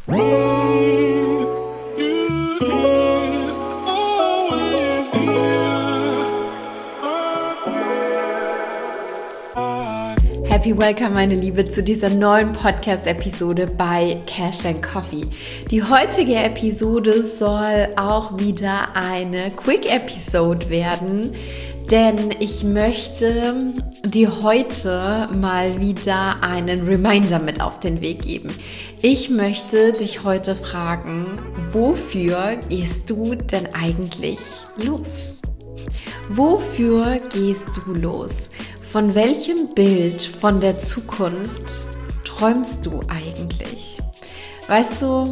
Happy Welcome, meine Liebe, zu dieser neuen Podcast-Episode bei Cash & Coffee. Die heutige Episode soll auch wieder eine Quick-Episode werden, denn ich möchte dir heute mal wieder einen Reminder mit auf den Weg geben. Ich möchte dich heute fragen, wofür gehst du denn eigentlich los? Wofür gehst du los? Von welchem Bild von der Zukunft träumst du eigentlich? Weißt du,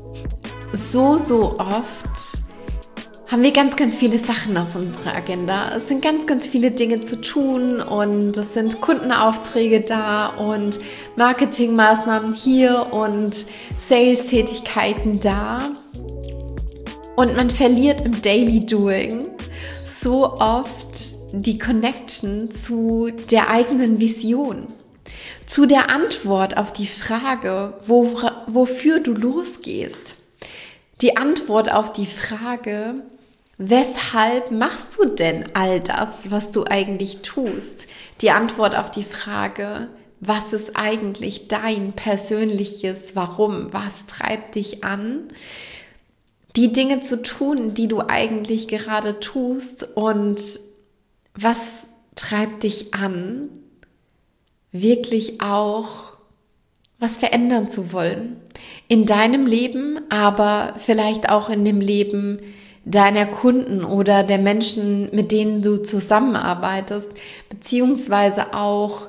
so oft haben wir ganz, ganz viele Sachen auf unserer Agenda. Es sind ganz, ganz viele Dinge zu tun und es sind Kundenaufträge da und Marketingmaßnahmen hier und Sales-Tätigkeiten da. Und man verliert im Daily Doing so oft die Connection zu der eigenen Vision, zu der Antwort auf die Frage, wofür du losgehst. Die Antwort auf die Frage, weshalb machst du denn all das, was du eigentlich tust? Die Antwort auf die Frage, was ist eigentlich dein persönliches Warum? Was treibt dich an, die Dinge zu tun, die du eigentlich gerade tust, und was treibt dich an, wirklich auch was verändern zu wollen? In deinem Leben, aber vielleicht auch in dem Leben deiner Kunden oder der Menschen, mit denen du zusammenarbeitest, beziehungsweise auch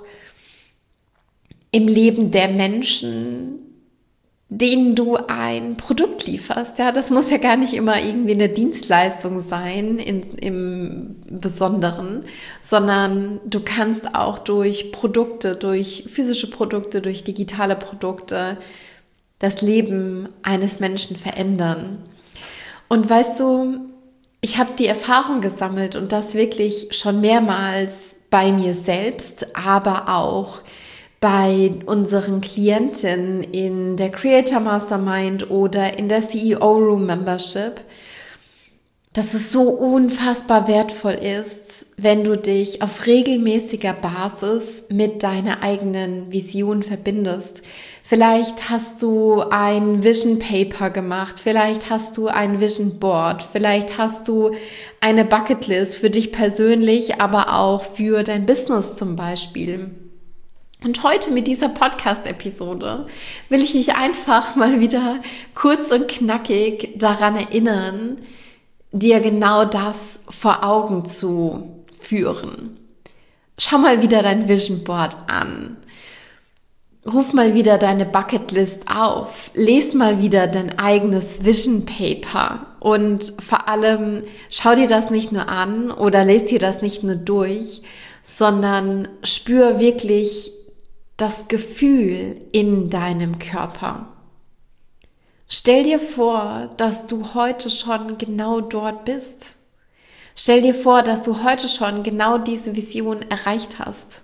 im Leben der Menschen, denen du ein Produkt lieferst. Ja, das muss ja gar nicht immer irgendwie eine Dienstleistung sein im Besonderen, sondern du kannst auch durch Produkte, durch physische Produkte, durch digitale Produkte das Leben eines Menschen verändern. Und weißt du, ich habe die Erfahrung gesammelt und das wirklich schon mehrmals bei mir selbst, aber auch bei unseren Klienten in der Creator Mastermind oder in der CEO Room Membership, dass es so unfassbar wertvoll ist, wenn du dich auf regelmäßiger Basis mit deiner eigenen Vision verbindest. Vielleicht hast du ein Vision Paper gemacht, vielleicht hast du ein Vision Board, vielleicht hast du eine Bucketlist für dich persönlich, aber auch für dein Business zum Beispiel. Und heute mit dieser Podcast-Episode will ich dich einfach mal wieder kurz und knackig daran erinnern, dir genau das vor Augen zu führen. Schau mal wieder dein Vision Board an. Ruf mal wieder deine Bucketlist auf. Lies mal wieder dein eigenes Vision Paper. Und vor allem schau dir das nicht nur an oder lese dir das nicht nur durch, sondern spür wirklich das Gefühl in deinem Körper. Stell dir vor, dass du heute schon genau dort bist. Stell dir vor, dass du heute schon genau diese Vision erreicht hast.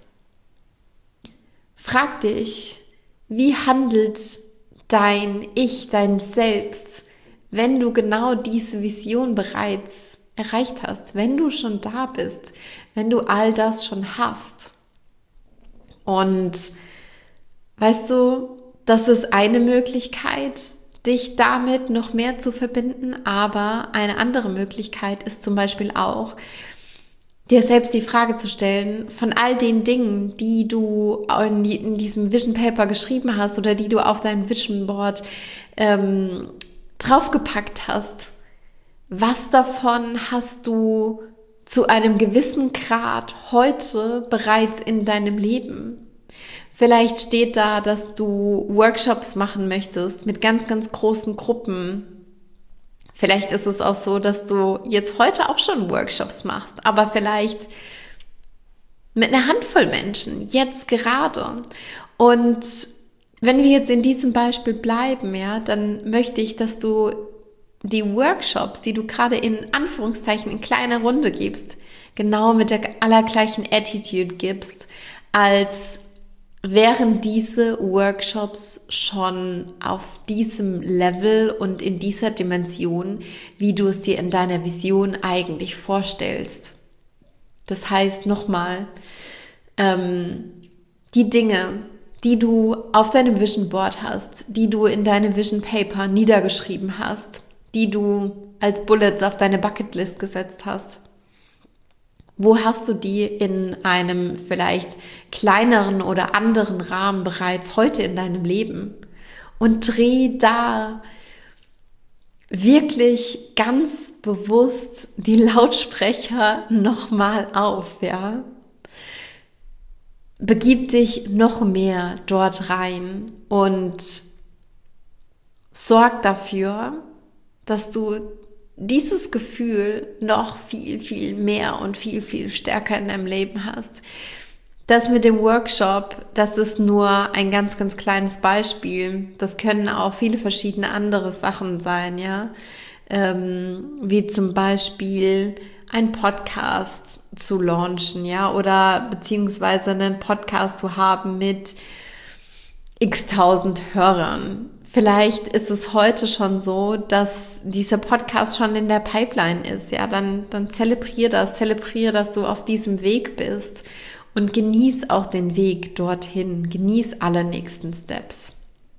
Frag dich, wie handelt dein Ich, dein Selbst, wenn du genau diese Vision bereits erreicht hast, wenn du schon da bist, wenn du all das schon hast. Und weißt du, das ist eine Möglichkeit, dich damit noch mehr zu verbinden, aber eine andere Möglichkeit ist zum Beispiel auch, dir selbst die Frage zu stellen, von all den Dingen, die du in diesem Vision Paper geschrieben hast oder die du auf dein Vision Board draufgepackt hast, was davon hast du zu einem gewissen Grad heute bereits in deinem Leben? Vielleicht steht da, dass du Workshops machen möchtest mit ganz, ganz großen Gruppen. Vielleicht ist es auch so, dass du jetzt heute auch schon Workshops machst, aber vielleicht mit einer Handvoll Menschen, jetzt gerade. Und wenn wir jetzt in diesem Beispiel bleiben, ja, dann möchte ich, dass du die Workshops, die du gerade in Anführungszeichen in kleiner Runde gibst, genau mit der allergleichen Attitude gibst, als wären diese Workshops schon auf diesem Level und in dieser Dimension, wie du es dir in deiner Vision eigentlich vorstellst. Das heißt nochmal, die Dinge, die du auf deinem Vision Board hast, die du in deinem Vision Paper niedergeschrieben hast, die du als Bullets auf deine Bucketlist gesetzt hast, wo hast du die in einem vielleicht kleineren oder anderen Rahmen bereits heute in deinem Leben? Und dreh da wirklich ganz bewusst die Lautsprecher nochmal auf, ja? Begib dich noch mehr dort rein und sorg dafür, dass du dieses Gefühl noch viel, viel mehr und viel, viel stärker in deinem Leben hast. Das mit dem Workshop, das ist nur ein ganz, ganz kleines Beispiel. Das können auch viele verschiedene andere Sachen sein, ja. Wie zum Beispiel ein Podcast zu launchen, ja, oder beziehungsweise einen Podcast zu haben mit x-tausend Hörern. Vielleicht ist es heute schon so, dass dieser Podcast schon in der Pipeline ist, ja, dann zelebriere, dass du auf diesem Weg bist und genieß auch den Weg dorthin, genieß alle nächsten Steps.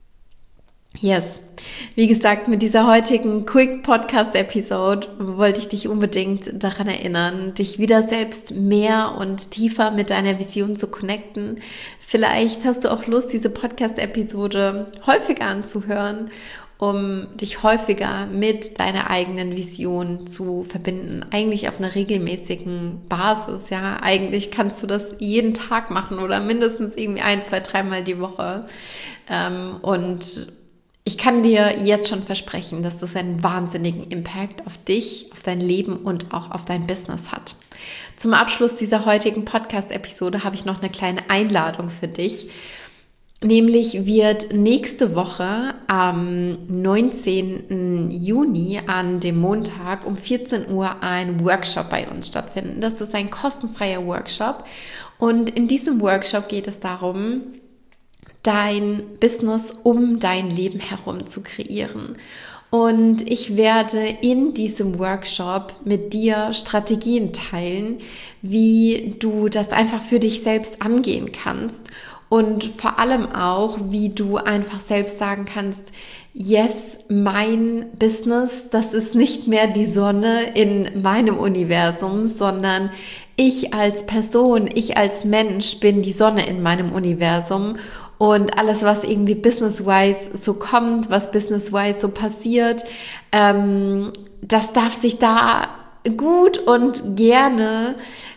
Yes, wie gesagt, mit dieser heutigen Quick Podcast Episode wollte ich dich unbedingt daran erinnern, dich wieder selbst mehr und tiefer mit deiner Vision zu connecten. Vielleicht hast du auch Lust, diese Podcast Episode häufiger anzuhören, um dich häufiger mit deiner eigenen Vision zu verbinden. Eigentlich auf einer regelmäßigen Basis, ja. Eigentlich kannst du das jeden Tag machen oder mindestens irgendwie 1, 2, 3 Mal die Woche. Und ich kann dir jetzt schon versprechen, dass das einen wahnsinnigen Impact auf dich, auf dein Leben und auch auf dein Business hat. Zum Abschluss dieser heutigen Podcast-Episode habe ich noch eine kleine Einladung für dich. Nämlich wird nächste Woche am 19. Juni an dem Montag um 14 Uhr ein Workshop bei uns stattfinden. Das ist ein kostenfreier Workshop und in diesem Workshop geht es darum, dein Business um dein Leben herum zu kreieren. Und ich werde in diesem Workshop mit dir Strategien teilen, wie du das einfach für dich selbst angehen kannst und vor allem auch, wie du einfach selbst sagen kannst, yes, mein Business, das ist nicht mehr die Sonne in meinem Universum, sondern ich als Person, ich als Mensch bin die Sonne in meinem Universum. Und alles, was irgendwie business-wise so kommt, was business-wise so passiert, das darf sich da gut und gerne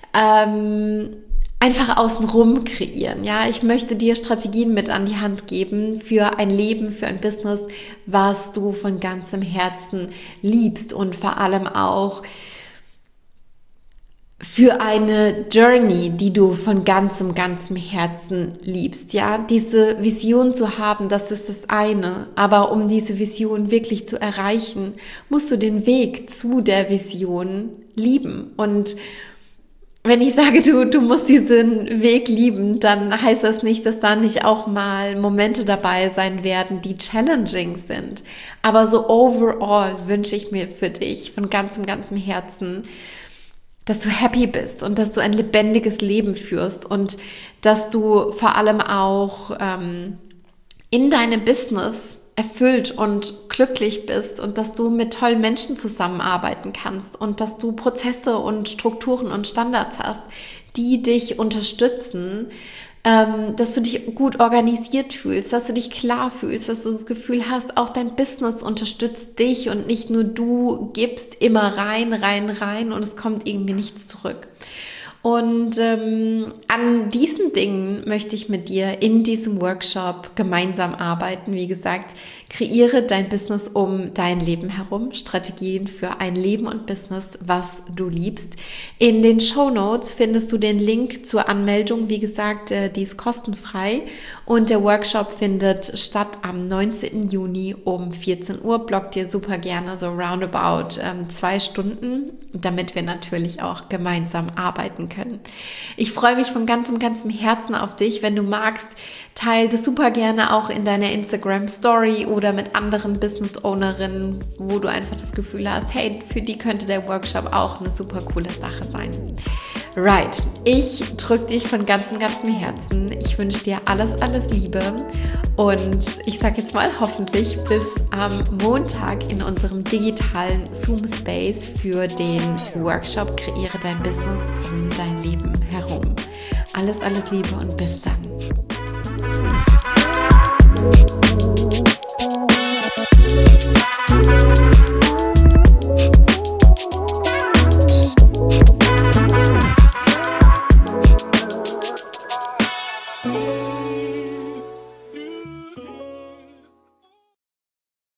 einfach außenrum kreieren. Ja, ich möchte dir Strategien mit an die Hand geben für ein Leben, für ein Business, was du von ganzem Herzen liebst und vor allem auch für eine Journey, die du von ganzem Herzen liebst, ja, diese Vision zu haben, das ist das eine, aber um diese Vision wirklich zu erreichen, musst du den Weg zu der Vision lieben und wenn ich sage, du musst diesen Weg lieben, dann heißt das nicht, dass da nicht auch mal Momente dabei sein werden, die challenging sind, aber so overall wünsche ich mir für dich von ganzem Herzen, dass du happy bist und dass du ein lebendiges Leben führst und dass du vor allem auch in deinem Business erfüllt und glücklich bist und dass du mit tollen Menschen zusammenarbeiten kannst und dass du Prozesse und Strukturen und Standards hast, die dich unterstützen, dass du dich gut organisiert fühlst, dass du dich klar fühlst, dass du das Gefühl hast, auch dein Business unterstützt dich und nicht nur du gibst immer rein und es kommt irgendwie nichts zurück. Und an diesen Dingen möchte ich mit dir in diesem Workshop gemeinsam arbeiten. Wie gesagt, kreiere dein Business um dein Leben herum. Strategien für ein Leben und Business, was du liebst. In den Shownotes findest du den Link zur Anmeldung. Wie gesagt, die ist kostenfrei. Und der Workshop findet statt am 19. Juni um 14 Uhr. Block dir super gerne so roundabout 2 Stunden, damit wir natürlich auch gemeinsam arbeiten können. können. Ich freue mich von ganzem Herzen auf dich. Wenn du magst, teile das super gerne auch in deiner Instagram-Story oder mit anderen Business-Ownerinnen, wo du einfach das Gefühl hast, hey, für die könnte der Workshop auch eine super coole Sache sein. Right, ich drücke dich von ganzem Herzen. Ich wünsche dir alles Liebe und ich sage jetzt mal hoffentlich bis am Montag in unserem digitalen Zoom-Space für den Workshop Kreiere dein Business um dein Leben herum. Alles Liebe und bis dann.